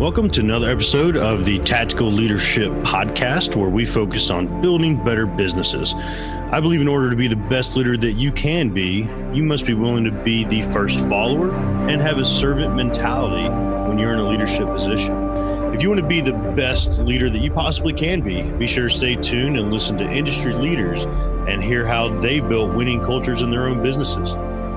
Welcome to another episode of the Tactical Leadership Podcast, where we focus on building better businesses. I believe in order to be the best leader that you can be, you must be willing to be the first follower and have a servant mentality when you're in a leadership position. If you want to be the best leader that you possibly can be sure to stay tuned and listen to industry leaders and hear how they built winning cultures in their own businesses.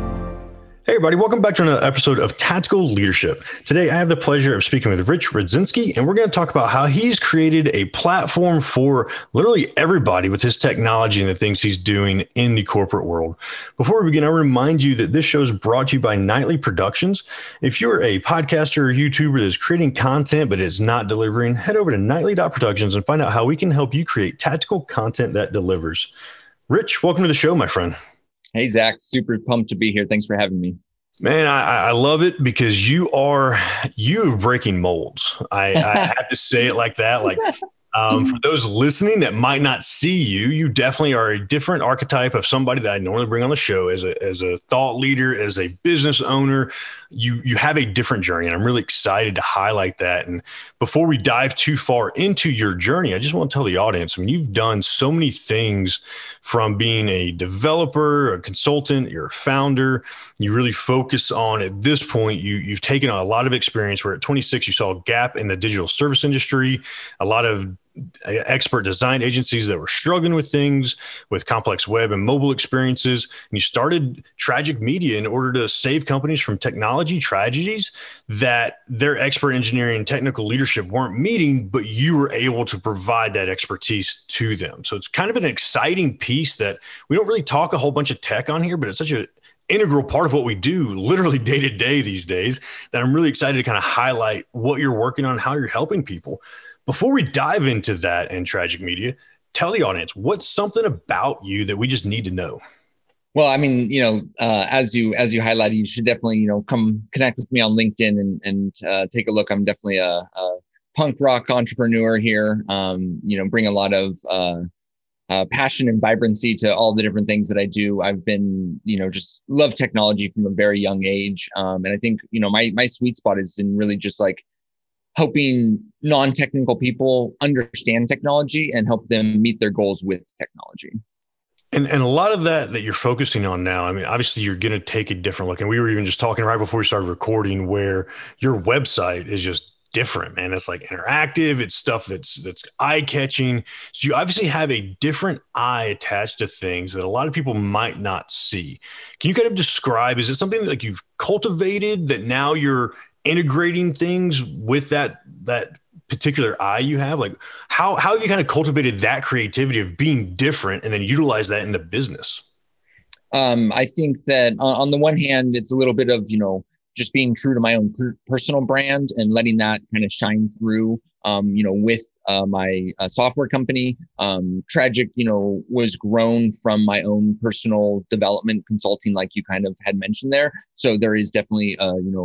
Hey everybody, welcome back to another episode of Tactical Leadership. Today I have the pleasure of speaking with Rich Rudzinski, and we're going to talk about how he's created a platform for literally everybody with his technology and the things he's doing in the corporate world. Before we begin, I remind you that this show is brought to you by Nightly Productions. If you're a podcaster or YouTuber that's creating content but is not delivering, head over to nightly.productions and find out how we can help you create tactical content that delivers. Rich, welcome to the show, my friend. Hey, Zach, super pumped to be here. Thanks for having me. Man, I love it because you're breaking molds. I have to say it like that. For those listening that might not see you, you definitely are a different archetype of somebody that I normally bring on the show as a thought leader, as a business owner. You have a different journey, and I'm really excited to highlight that. And before we dive too far into your journey, I just want to tell the audience, I mean, you've done so many things from being a developer, a consultant, you're a founder. You really focus on, at this point, you've taken on a lot of experience where at 26, you saw a gap in the digital service industry, a lot of expert design agencies that were struggling with things with complex web and mobile experiences. And you started Tragic Media in order to save companies from technology tragedies that their expert engineering and technical leadership weren't meeting, but you were able to provide that expertise to them. So it's kind of an exciting piece that we don't really talk a whole bunch of tech on here, but it's such an integral part of what we do literally day to day these days that I'm really excited to kind of highlight what you're working on, how you're helping people. Before we dive into that and Tragic Media, tell the audience, what's something about you that we just need to know? Well, I mean, as you highlighted, you should definitely, come connect with me on LinkedIn and take a look. I'm definitely a punk rock entrepreneur here. Bring a lot of passion and vibrancy to all the different things that I do. I've been, just love technology from a very young age. And I think, my sweet spot is in really just like helping non-technical people understand technology and help them meet their goals with technology. And a lot of that you're focusing on now, I mean, obviously you're going to take a different look. And we were even just talking right before we started recording where your website is just different, man. It's like interactive. It's stuff that's eye-catching. So you obviously have a different eye attached to things that a lot of people might not see. Can you kind of describe, is it something that like you've cultivated that now you're integrating things with that particular eye you have? Like how have you kind of cultivated that creativity of being different and then utilize that in the business? I think that on the one hand, it's a little bit of, just being true to my own personal brand and letting that kind of shine through, with my software company. Tragic, was grown from my own personal development consulting, like you kind of had mentioned there. So there is definitely,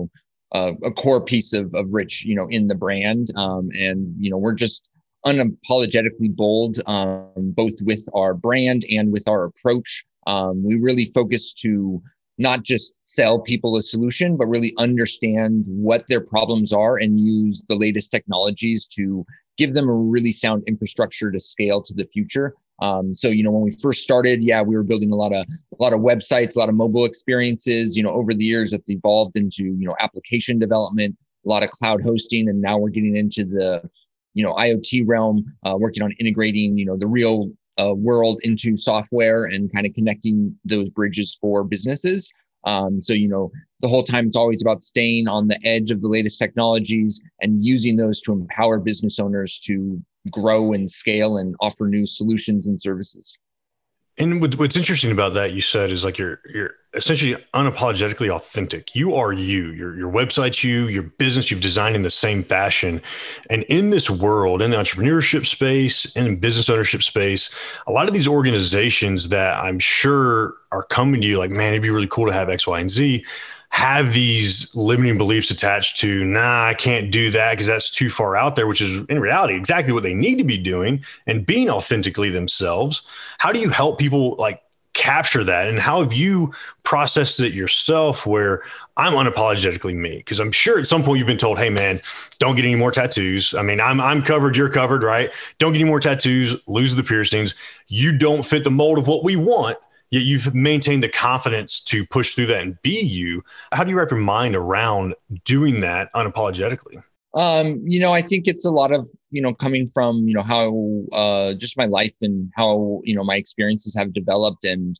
a core piece of Rich, in the brand. And we're just unapologetically bold, both with our brand and with our approach. We really focus to not just sell people a solution, but really understand what their problems are and use the latest technologies to give them a really sound infrastructure to scale to the future. So, when we first started, we were building a lot of websites, a lot of mobile experiences. Over the years, it's evolved into, application development, a lot of cloud hosting. And now we're getting into the, IoT realm, working on integrating, the real world into software and kind of connecting those bridges for businesses. So, the whole time it's always about staying on the edge of the latest technologies and using those to empower business owners to grow and scale and offer new solutions and services. And what's interesting about that, you said, is like you're essentially unapologetically authentic. You are you. Your website's you. Your business you've designed in the same fashion. And in this world, in the entrepreneurship space, in the business ownership space, a lot of these organizations that I'm sure are coming to you like, man, it'd be really cool to have X, Y, and Z, have these limiting beliefs attached to, I can't do that because that's too far out there, which is in reality exactly what they need to be doing and being authentically themselves. How do you help people like capture that, and how have you processed it yourself where I'm unapologetically me? Because I'm sure at some point you've been told, hey man, don't get any more tattoos. I mean, I'm covered, you're covered, right? Don't get any more tattoos, lose the piercings. You don't fit the mold of what we want, yet you've maintained the confidence to push through that and be you. How do you wrap your mind around doing that unapologetically? I think it's a lot of, coming from, how, just my life and how, my experiences have developed, and,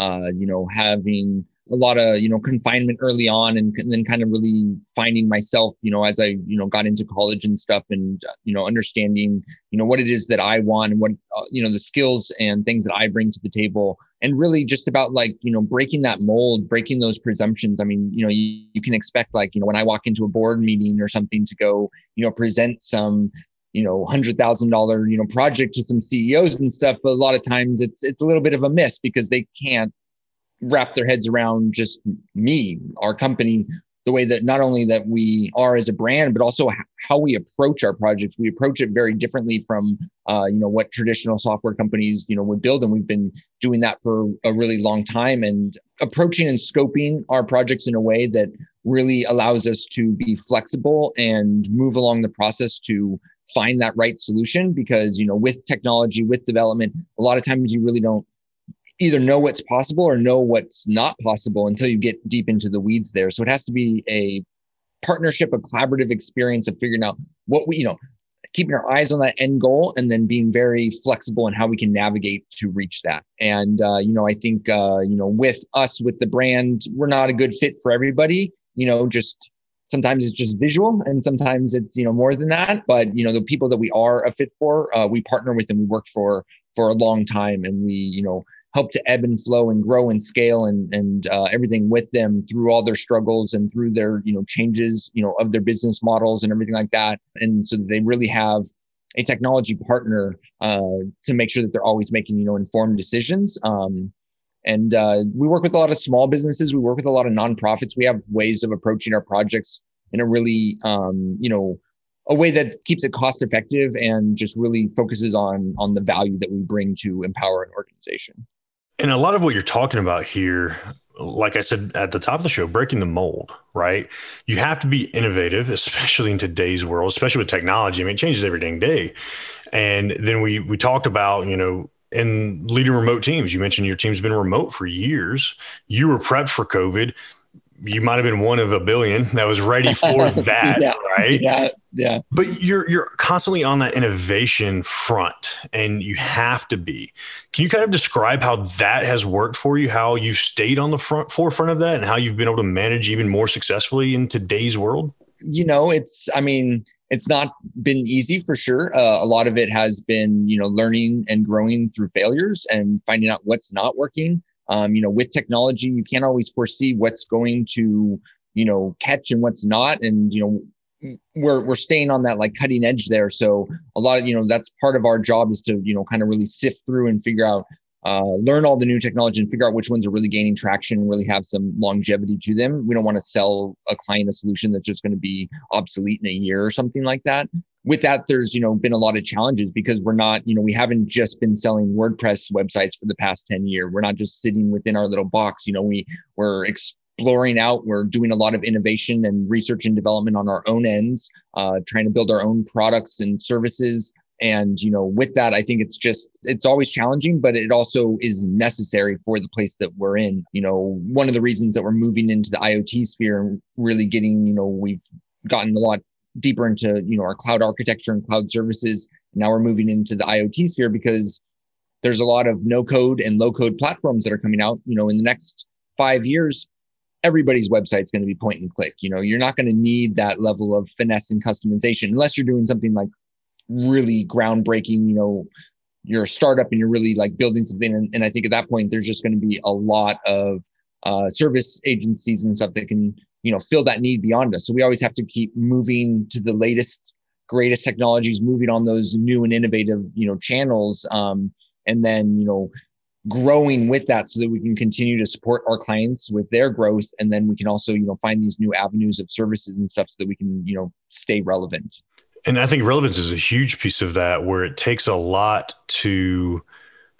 having a lot of, confinement early on, and then kind of really finding myself, as I, got into college and stuff, and, understanding, what it is that I want, and what, the skills and things that I bring to the table, and really just about like, breaking that mold, breaking those presumptions. I mean, you can expect, like, when I walk into a board meeting or something to go, present some, $100,000, project to some CEOs and stuff. But a lot of times it's a little bit of a miss because they can't wrap their heads around just me, our company, the way that not only that we are as a brand, but also how we approach our projects. We approach it very differently from, what traditional software companies, would build. And we've been doing that for a really long time, and approaching and scoping our projects in a way that really allows us to be flexible and move along the process to find that right solution. Because, with technology, with development, a lot of times you really don't either know what's possible or know what's not possible until you get deep into the weeds there. So it has to be a partnership, a collaborative experience of figuring out what we, keeping our eyes on that end goal, and then being very flexible in how we can navigate to reach that. And, I think, with us, with the brand, we're not a good fit for everybody, just sometimes it's just visual, and sometimes it's, more than that. But, the people that we are a fit for, we partner with and we work for a long time. And we, help to ebb and flow and grow and scale and everything with them through all their struggles and through their, changes, of their business models and everything like that. And so they really have a technology partner to make sure that they're always making, informed decisions. And we work with a lot of small businesses. We work with a lot of nonprofits. We have ways of approaching our projects in a really, a way that keeps it cost effective and just really focuses on the value that we bring to empower an organization. And a lot of what you're talking about here, like I said at the top of the show, breaking the mold, right? You have to be innovative, especially in today's world, especially with technology. I mean, it changes every dang day. And then we talked about, in leading remote teams, you mentioned your team's been remote for years. You were prepped for COVID. You might have been one of a billion that was ready for that, Yeah, right? Yeah. But you're constantly on that innovation front, and you have to be. Can you kind of describe how that has worked for you, how you've stayed on the forefront of that, and how you've been able to manage even more successfully in today's world? It's not been easy for sure. A lot of it has been, learning and growing through failures and finding out what's not working. With technology, you can't always foresee what's going to, catch and what's not. And, we're staying on that like cutting edge there. So a lot of, that's part of our job is to, kind of really sift through and figure out, learn all the new technology and figure out which ones are really gaining traction and really have some longevity to them. We don't want to sell a client a solution that's just going to be obsolete in a year or something like that. With that, there's, been a lot of challenges because we're not, we haven't just been selling WordPress websites for the past 10 years. We're not just sitting within our little box. We're exploring out, we're doing a lot of innovation and research and development on our own ends, trying to build our own products and services. And, with that, I think it's always challenging, but it also is necessary for the place that we're in. One of the reasons that we're moving into the IoT sphere and really getting, we've gotten a lot deeper into, our cloud architecture and cloud services. Now we're moving into the IoT sphere because there's a lot of no code and low code platforms that are coming out. In the next 5 years, everybody's website's going to be point and click. You're not going to need that level of finesse and customization unless you're doing something like really groundbreaking. You're a startup and you're really like building something. And I think at that point, there's just going to be a lot of service agencies and stuff that can, fill that need beyond us. So we always have to keep moving to the latest, greatest technologies, moving on those new and innovative, channels. And then, growing with that so that we can continue to support our clients with their growth. And then we can also, find these new avenues of services and stuff so that we can, stay relevant. And I think relevance is a huge piece of that, where it takes a lot to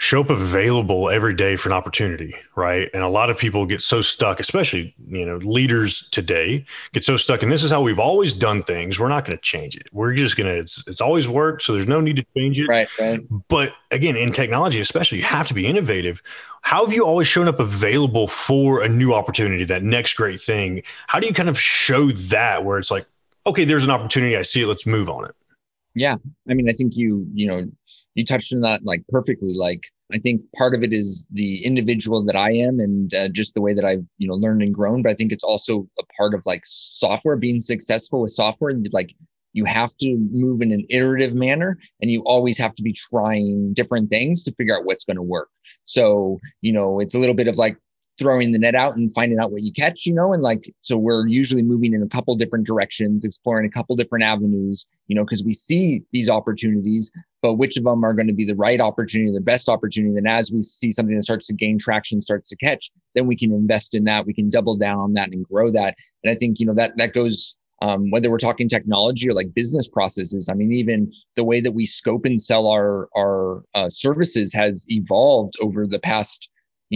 show up available every day for an opportunity, right? And a lot of people get so stuck, especially, leaders today get so stuck. And this is how we've always done things. We're not going to change it. We're just going to, it's always worked. So there's no need to change it. Right, right. But again, in technology, especially, you have to be innovative. How have you always shown up available for a new opportunity, that next great thing? How do you kind of show that where it's like, okay, there's an opportunity. I see it. Let's move on it. Yeah. I mean, I think you touched on that like perfectly. Like, I think part of it is the individual that I am and just the way that I've, learned and grown. But I think it's also a part of like software, being successful with software. And like, you have to move in an iterative manner, and you always have to be trying different things to figure out what's going to work. So, it's a little bit of like throwing the net out and finding out what you catch, and like, so we're usually moving in a couple different directions, exploring a couple different avenues, because we see these opportunities, but which of them are going to be the right opportunity, the best opportunity. Then as we see something that starts to gain traction, starts to catch, then we can invest in that. We can double down on that and grow that. And I think, that goes, whether we're talking technology or like business processes. I mean, even the way that we scope and sell our services has evolved over the past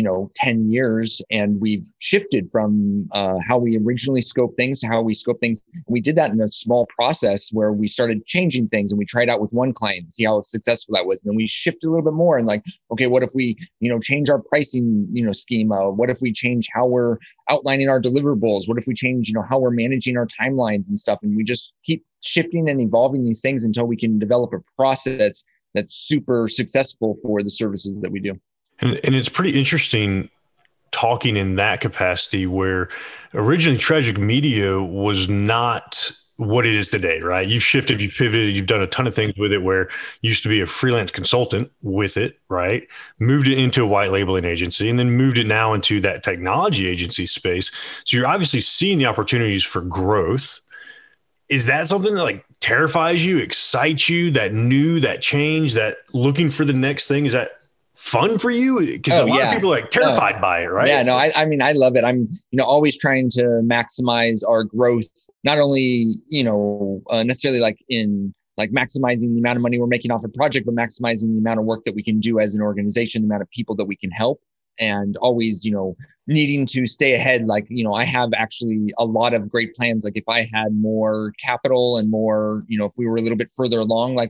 10 years. And we've shifted from how we originally scope things to how we scope things. We did that in a small process where we started changing things, and we tried out with one client and see how successful that was. And then we shifted a little bit more and like, okay, what if we, change our pricing, schema? What if we change how we're outlining our deliverables? What if we change, how we're managing our timelines and stuff? And we just keep shifting and evolving these things until we can develop a process that's super successful for the services that we do. And it's pretty interesting talking in that capacity, where originally Tragic Media was not what it is today, right? You've shifted, you've pivoted, you've done a ton of things with it, where you used to be a freelance consultant with it, right? Moved it into a white labeling agency, and then moved it now into that technology agency space. So you're obviously seeing the opportunities for growth. Is that something that like terrifies you, excites you, that change, that looking for the next thing? Is that fun for you? Because a lot of people are like terrified by it, right? Yeah, no, I mean, I love it. I'm, always trying to maximize our growth, not only, necessarily like in like maximizing the amount of money we're making off a project, but maximizing the amount of work that we can do as an organization, the amount of people that we can help, and always, needing to stay ahead. Like, I have actually a lot of great plans. Like if I had more capital and more, if we were a little bit further along, like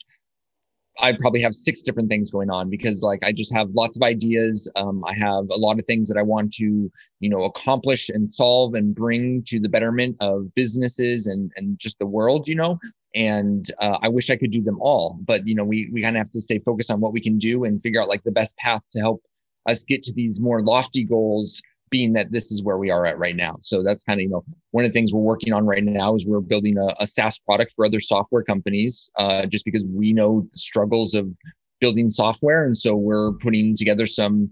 I'd probably have 6 different things going on, because like I just have lots of ideas. I have a lot of things that I want to, accomplish and solve and bring to the betterment of businesses and just the world, and I wish I could do them all, but we kind of have to stay focused on what we can do and figure out like the best path to help us get to these more lofty goals, being that this is where we are at right now. So that's kind of, one of the things we're working on right now is we're building a SaaS product for other software companies, just because we know the struggles of building software. And so we're putting together some,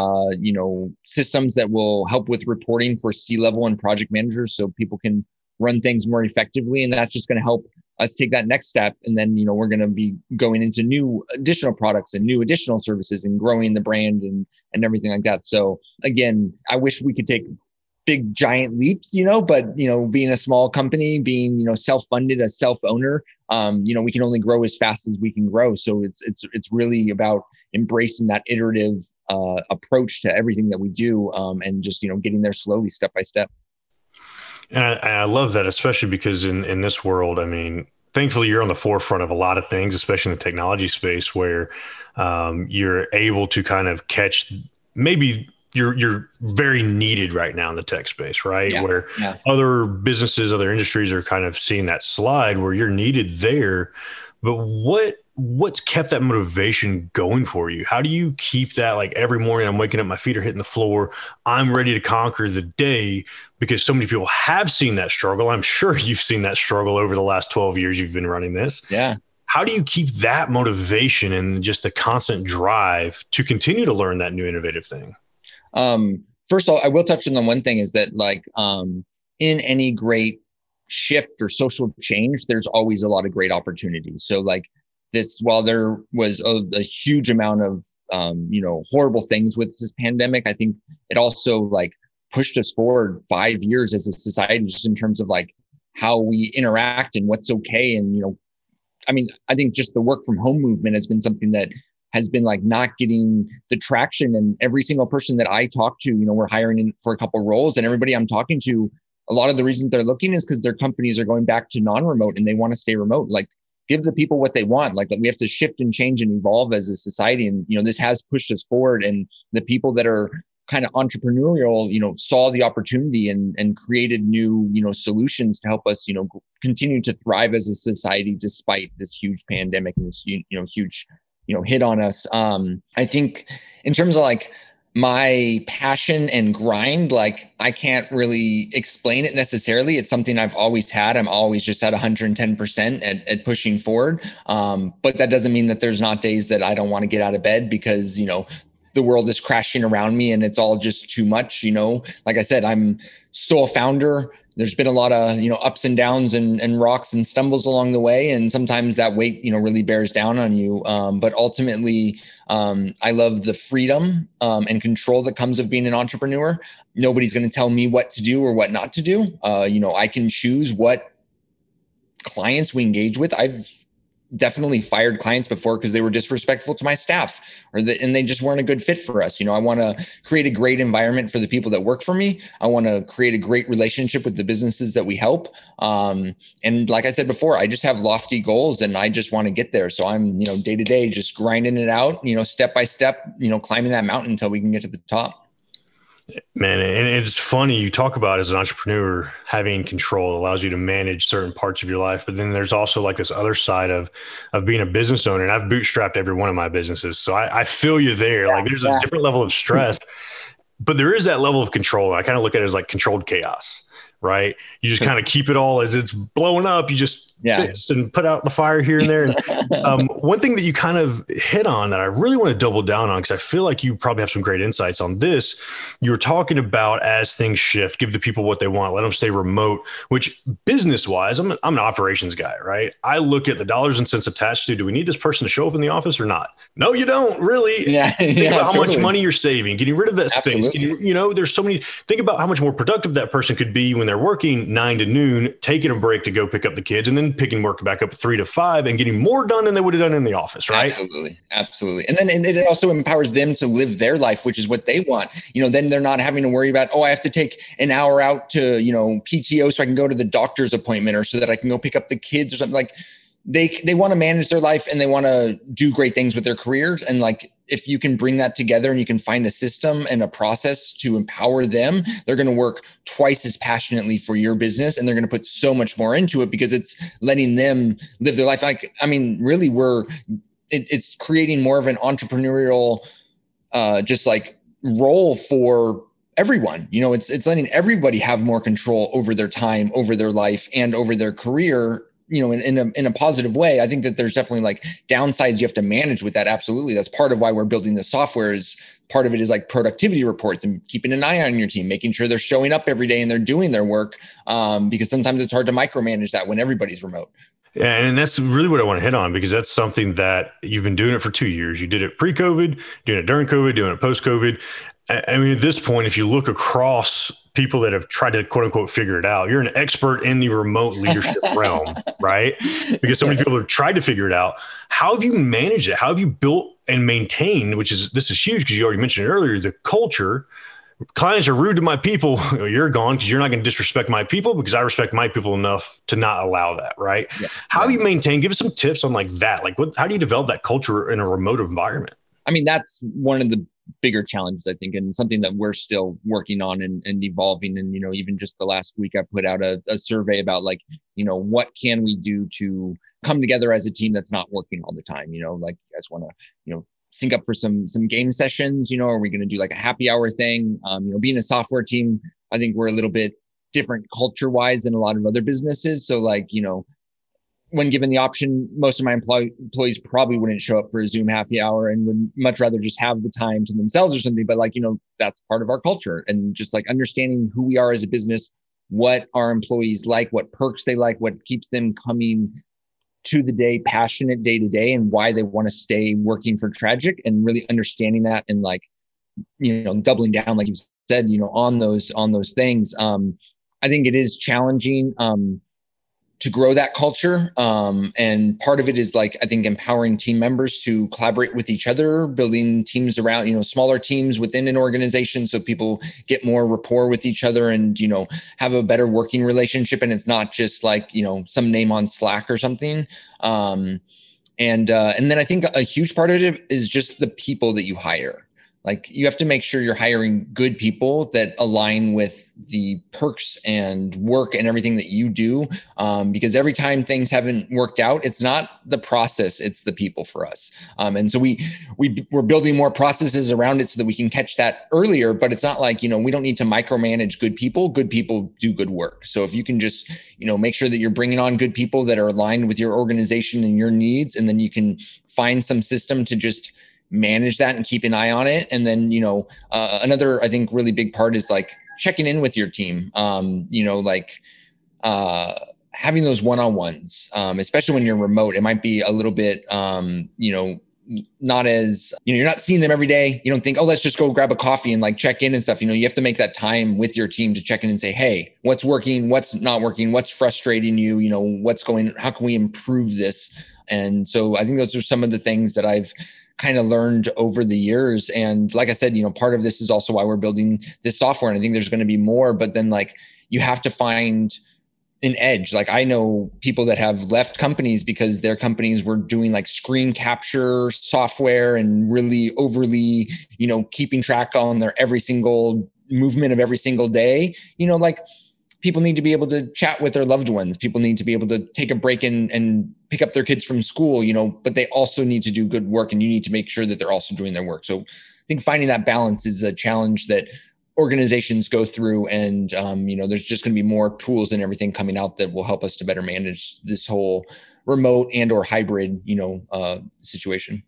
systems that will help with reporting for C-level and project managers, so people can run things more effectively. And that's just going to help us take that next step. And then, we're going to be going into new additional products and new additional services and growing the brand and everything like that. So again, I wish we could take big, giant leaps, but, being a small company, being, self-funded, a self-owner, we can only grow as fast as we can grow. So it's really about embracing that iterative approach to everything that we do, and just, getting there slowly, step by step. And I love that, especially because in this world, I mean, thankfully you're on the forefront of a lot of things, especially in the technology space, where you're able to kind of catch, maybe you're very needed right now in the tech space, right? Yeah. Where other businesses, other industries are kind of seeing that slide where you're needed there. But what's kept that motivation going for you? How do you keep that? Like every morning I'm waking up, my feet are hitting the floor, I'm ready to conquer the day, because so many people have seen that struggle. I'm sure you've seen that struggle over the last 12 years you've been running this. Yeah. How do you keep that motivation and just the constant drive to continue to learn that new innovative thing? First of all, I will touch on the one thing is that like, in any great shift or social change, there's always a lot of great opportunities. So like this, while there was a huge amount of, horrible things with this pandemic, I think it also like pushed us forward 5 years as a society, just in terms of like how we interact and what's okay. And, I mean, I think just the work from home movement has been something that has been like not getting the traction. And every single person that I talk to, we're hiring in for a couple roles, and everybody I'm talking to, a lot of the reasons they're looking is because their companies are going back to non-remote and they want to stay remote. Like, give the people what they want. Like, we have to shift and change and evolve as a society. And, this has pushed us forward. And the people that are kind of entrepreneurial, saw the opportunity and created new, solutions to help us, continue to thrive as a society despite this huge pandemic and this, huge, hit on us. I think in terms of like my passion and grind, like I can't really explain it necessarily. It's something I've always had. I'm always just at 110% at pushing forward. But that doesn't mean that there's not days that I don't want to get out of bed because, the world is crashing around me and it's all just too much. Like I said, I'm sole founder. There's been a lot of, ups and downs and rocks and stumbles along the way. And sometimes that weight, really bears down on you. But ultimately, I love the freedom and control that comes of being an entrepreneur. Nobody's going to tell me what to do or what not to do. I can choose what clients we engage with. I've definitely fired clients before because they were disrespectful to my staff and they just weren't a good fit for us. I want to create a great environment for the people that work for me. I want to create a great relationship with the businesses that we help. And like I said before, I just have lofty goals and I just want to get there. So I'm, day to day, just grinding it out, step by step, climbing that mountain until we can get to the top. Man, and it's funny, you talk about as an entrepreneur, having control allows you to manage certain parts of your life. But then there's also like this other side of being a business owner. And I've bootstrapped every one of my businesses. So I feel you there. Like there's a different level of stress, but there is that level of control. I kind of look at it as like controlled chaos, right? You just kind of keep it all as it's blowing up. You just fix and put out the fire here and there. And, one thing that you kind of hit on that I really want to double down on, because I feel like you probably have some great insights on this. You were talking about as things shift, give the people what they want, let them stay remote, which business wise, I'm an operations guy, right? I look at the dollars and cents attached to, do we need this person to show up in the office or not? No, you don't really. Think about how much money you're saving, getting rid of that space. There's so many, think about how much more productive that person could be when they're working 9 to noon, taking a break to go pick up the kids, and then picking work back up 3 to 5 and getting more done than they would have done in the office, right? Absolutely. And then it also empowers them to live their life, which is what they want. Then they're not having to worry about, I have to take an hour out to, PTO so I can go to the doctor's appointment or so that I can go pick up the kids or something. Like they want to manage their life and they want to do great things with their careers. And like, if you can bring that together and you can find a system and a process to empower them, they're going to work twice as passionately for your business. And they're going to put so much more into it because it's letting them live their life. Like, really it's creating more of an entrepreneurial, just like role for everyone. It's letting everybody have more control over their time, over their life, and over their career, in a positive way. I think that there's definitely like downsides you have to manage with that. Absolutely. That's part of why we're building the software. Is part of it is like productivity reports and keeping an eye on your team, making sure they're showing up every day and they're doing their work. Because sometimes it's hard to micromanage that when everybody's remote. Yeah, and that's really what I want to hit on, because that's something that you've been doing it for 2 years. You did it pre-COVID, doing it during COVID, doing it post-COVID. I mean, at this point, if you look across people that have tried to quote unquote figure it out, you're an expert in the remote leadership realm, right? Because so many people have tried to figure it out. How have you managed it? How have you built and maintained, this is huge because you already mentioned it earlier, the culture. Clients are rude to my people. You're gone because you're not going to disrespect my people because I respect my people enough to not allow that, right? How do you maintain, give us some tips on like that. Like how do you develop that culture in a remote environment? That's one of the bigger challenges, I think, and something that we're still working on and evolving. And, even just the last week, I put out a survey about like, what can we do to come together as a team that's not working all the time? Like you guys want to, sync up for some game sessions, are we going to do like a happy hour thing? Being a software team, I think we're a little bit different culture wise than a lot of other businesses. So like, when given the option, most of my employees probably wouldn't show up for a Zoom happy hour and would much rather just have the time to themselves or something. But like, that's part of our culture, and just like understanding who we are as a business, what our employees like, what perks they like, what keeps them coming to the day, passionate day to day, and why they want to stay working for Tragic, and really understanding that and like, doubling down, like you said, on those things. I think it is challenging. to grow that culture. And part of it is like, I think empowering team members to collaborate with each other, building teams around, smaller teams within an organization so people get more rapport with each other and, have a better working relationship. And it's not just like, some name on Slack or something. And then I think a huge part of it is just the people that you hire. Like you have to make sure you're hiring good people that align with the perks and work and everything that you do. Because every time things haven't worked out, it's not the process, it's the people for us. And so we're building more processes around it so that we can catch that earlier, but it's not like, we don't need to micromanage good people. Good people do good work. So if you can just, make sure that you're bringing on good people that are aligned with your organization and your needs, and then you can find some system to just manage that and keep an eye on it. And then, another, I think, really big part is like checking in with your team, having those one-on-ones, especially when you're remote. It might be a little bit, not as, you're not seeing them every day. You don't think, oh, let's just go grab a coffee and like check in and stuff. You have to make that time with your team to check in and say, hey, what's working, what's not working, what's frustrating you, how can we improve this? And so I think those are some of the things that I've kind of learned over the years. And like I said, part of this is also why we're building this software. And I think there's going to be more, but then like you have to find an edge. Like I know people that have left companies because their companies were doing like screen capture software and really overly, keeping track on their every single movement of every single day. Like people need to be able to chat with their loved ones. People need to be able to take a break and pick up their kids from school, but they also need to do good work, and you need to make sure that they're also doing their work. So I think finding that balance is a challenge that organizations go through. And, there's just going to be more tools and everything coming out that will help us to better manage this whole remote and or hybrid, situation.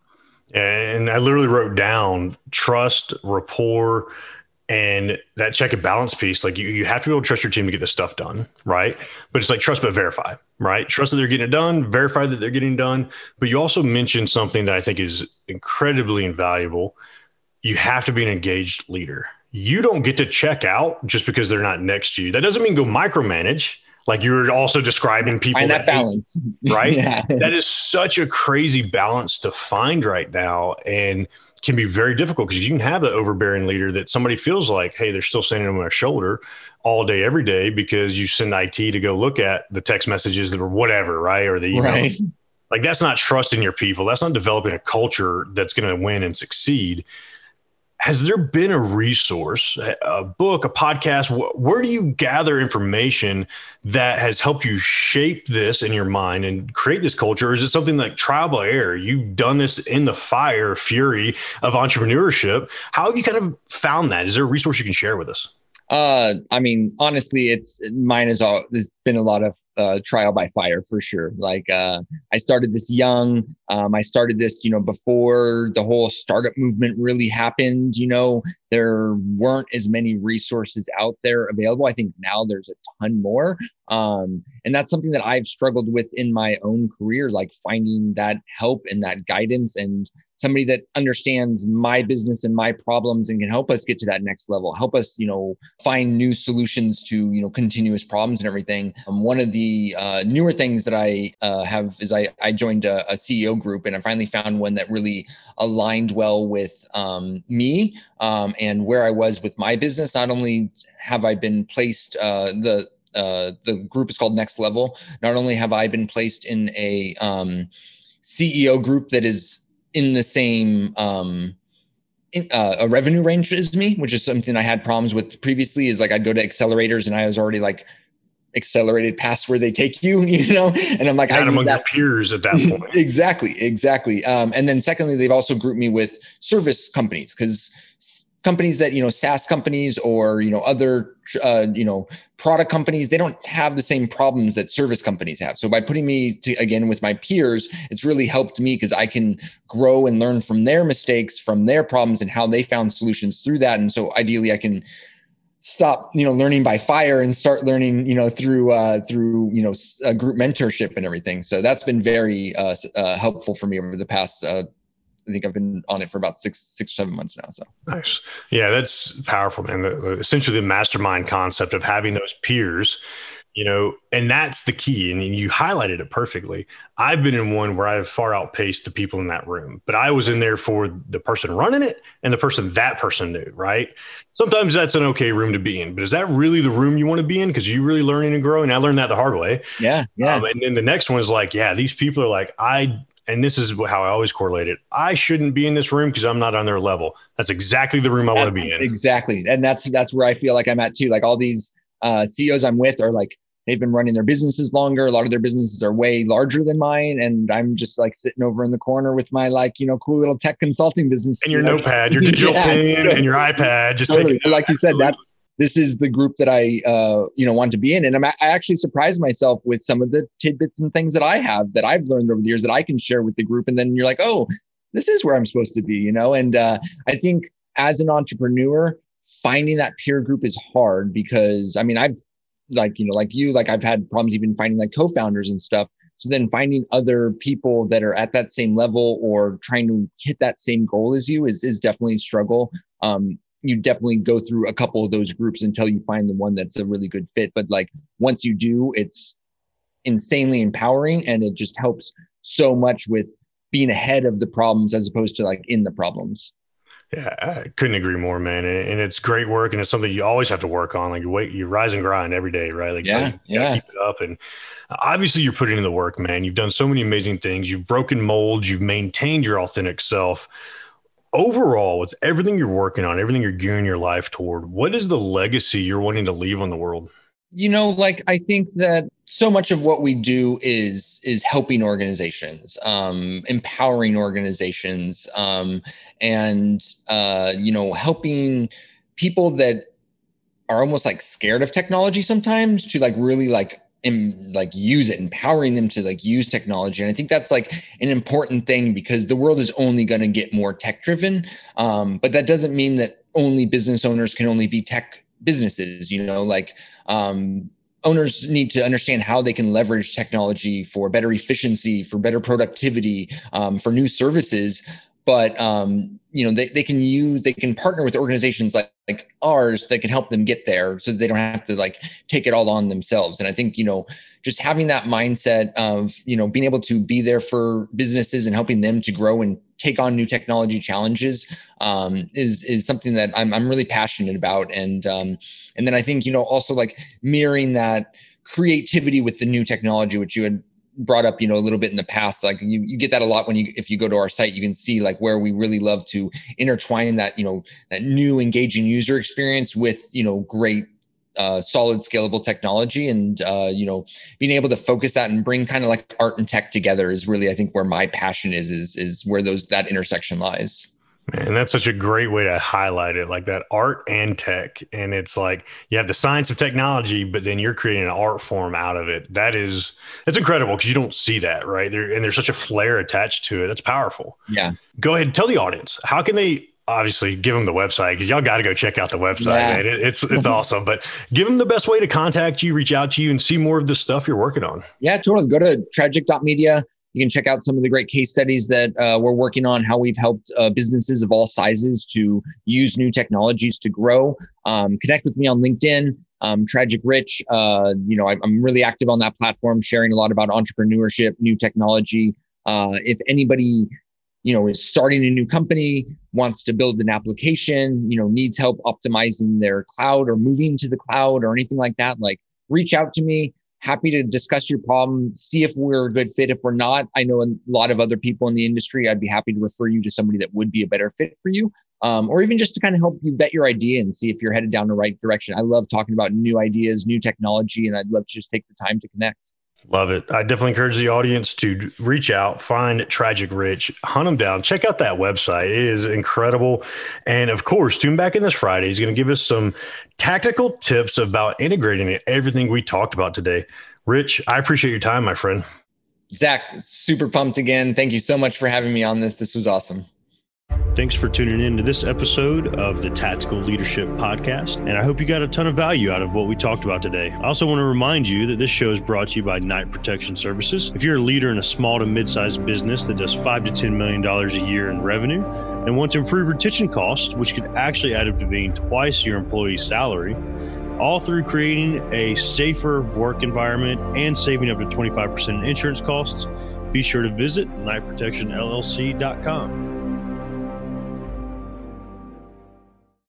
And I literally wrote down trust, rapport, and that check and balance piece. Like you have to be able to trust your team to get this stuff done, right? But it's like trust but verify, right? Trust that they're getting it done, verify that they're getting done. But you also mentioned something that I think is incredibly invaluable. You have to be an engaged leader. You don't get to check out just because they're not next to you. That doesn't mean go micromanage. Like you're also describing people find that balance, right? Yeah. That is such a crazy balance to find right now, and can be very difficult because you can have the overbearing leader that somebody feels like, hey, they're still standing on their shoulder all day, every day, because you send IT to go look at the text messages or whatever, right? Or the email. Right. Like that's not trusting your people. That's not developing a culture that's going to win and succeed. Has there been a resource, a book, a podcast? Where do you gather information that has helped you shape this in your mind and create this culture? Or is it something like trial by error? You've done this in the fire fury of entrepreneurship. How have you kind of found that? Is there a resource you can share with us? Honestly, it's there's been a lot of trial by fire for sure. Like I started this young. I started this, before the whole startup movement really happened. There weren't as many resources out there available. I think now there's a ton more. And that's something that I've struggled with in my own career, like finding that help and that guidance and somebody that understands my business and my problems and can help us get to that next level, help us, find new solutions to, continuous problems and everything. One of the newer things that I have is I joined a CEO group, and I finally found one that really aligned well with me and where I was with my business. Not only have I been placed, the group is called Next Level. Not only have I been placed in a CEO group that is in the same a revenue range as me, which is something I had problems with previously, is like I'd go to accelerators and I was already like accelerated past where they take you, and I'm like, not among your peers at that point. Exactly. And then secondly, they've also grouped me with service companies, because companies that, SaaS companies or, other, product companies, they don't have the same problems that service companies have. So by putting me again with my peers, it's really helped me because I can grow and learn from their mistakes, from their problems and how they found solutions through that. And so ideally I can stop, learning by fire and start learning, through group mentorship and everything. So that's been very helpful for me over the past, I think I've been on it for about six or 7 months now. So nice. Yeah, that's powerful, man. Essentially the mastermind concept of having those peers And that's the key. And you highlighted it perfectly. I've been in one where I've far outpaced the people in that room, but I was in there for the person running it and the person that person knew, right? Sometimes that's an okay room to be in, but is that really the room you want to be in? Because you're really learning and growing. I learned that the hard way. Yeah. And then the next one is like, these people are like, and this is how I always correlate it. I shouldn't be in this room because I'm not on their level. That's exactly the room I want to be in. Exactly. And that's where I feel like I'm at too. Like all these CEOs I'm with are like, they've been running their businesses longer. A lot of their businesses are way larger than mine. And I'm just like sitting over in the corner with my cool little tech consulting business. And your notepad, your digital pen and your iPad. Just totally. Like you said, this is the group that I want to be in. And I actually surprised myself with some of the tidbits and things that I have that I've learned over the years that I can share with the group. And then you're like, oh, this is where I'm supposed to be, And I think as an entrepreneur, finding that peer group is hard because I've I've had problems even finding like co-founders and stuff. So then finding other people that are at that same level or trying to hit that same goal as you is definitely a struggle. You definitely go through a couple of those groups until you find the one that's a really good fit. But like once you do, it's insanely empowering and it just helps so much with being ahead of the problems as opposed to like in the problems. Yeah, I couldn't agree more, man. And it's great work, and it's something you always have to work on. Like you rise and grind every day, right? Like you keep it up. And obviously, you're putting in the work, man. You've done so many amazing things. You've broken molds. You've maintained your authentic self. Overall, with everything you're working on, everything you're gearing your life toward, what is the legacy you're wanting to leave on the world? I think that so much of what we do is helping organizations, empowering organizations, and helping people that are almost like scared of technology sometimes to really use it, empowering them to use technology. And I think that's like an important thing because the world is only going to get more tech driven. But that doesn't mean that only business owners can only be tech businesses, owners need to understand how they can leverage technology for better efficiency, for better productivity, for new services. But they can partner with organizations like ours that can help them get there, so that they don't have to take it all on themselves. And I think just having that mindset of being able to be there for businesses and helping them to grow and take on new technology challenges is something that I'm really passionate about. And then I think also mirroring that creativity with the new technology, which you had brought up, a little bit in the past. Like you get that a lot if you go to our site, you can see where we really love to intertwine that, that new engaging user experience with, great, solid scalable technology. And, being able to focus that and bring kind of like art and tech together is really, I think, where my passion is where that intersection lies. Man, that's such a great way to highlight it, like that art and tech. And it's like you have the science of technology, but then you're creating an art form out of it. It's incredible because you don't see that, right? There's such a flair attached to it. That's powerful. Yeah. Go ahead and tell the audience, how can they obviously give them the website? Because y'all got to go check out the website, man. It's awesome. But give them the best way to contact you, reach out to you, and see more of the stuff you're working on. Yeah, totally. Go to tragic.media. You can check out some of the great case studies that we're working on, how we've helped businesses of all sizes to use new technologies to grow. Connect with me on LinkedIn, Tragic Rich. I'm really active on that platform, sharing a lot about entrepreneurship, new technology. If anybody, is starting a new company, wants to build an application, needs help optimizing their cloud or moving to the cloud or anything like that, reach out to me. Happy to discuss your problem, see if we're a good fit. If we're not, I know a lot of other people in the industry. I'd be happy to refer you to somebody that would be a better fit for you, or even just to kind of help you vet your idea and see if you're headed down the right direction. I love talking about new ideas, new technology, and I'd love to just take the time to connect. Love it. I definitely encourage the audience to reach out, find Tragic Rich, hunt him down, check out that website. It is incredible. And of course, tune back in this Friday. He's going to give us some tactical tips about integrating everything we talked about today. Rich, I appreciate your time, my friend. Zach, super pumped again. Thank you so much for having me on this. This was awesome. Thanks for tuning in to this episode of the Tactical Leadership Podcast, and I hope you got a ton of value out of what we talked about today. I also want to remind you that this show is brought to you by Knight Protection Services. If you're a leader in a small to mid-sized business that does $5 to $10 million a year in revenue and want to improve retention costs, which could actually add up to being twice your employee's salary, all through creating a safer work environment and saving up to 25% in insurance costs. Be sure to visit knightprotectionllc.com.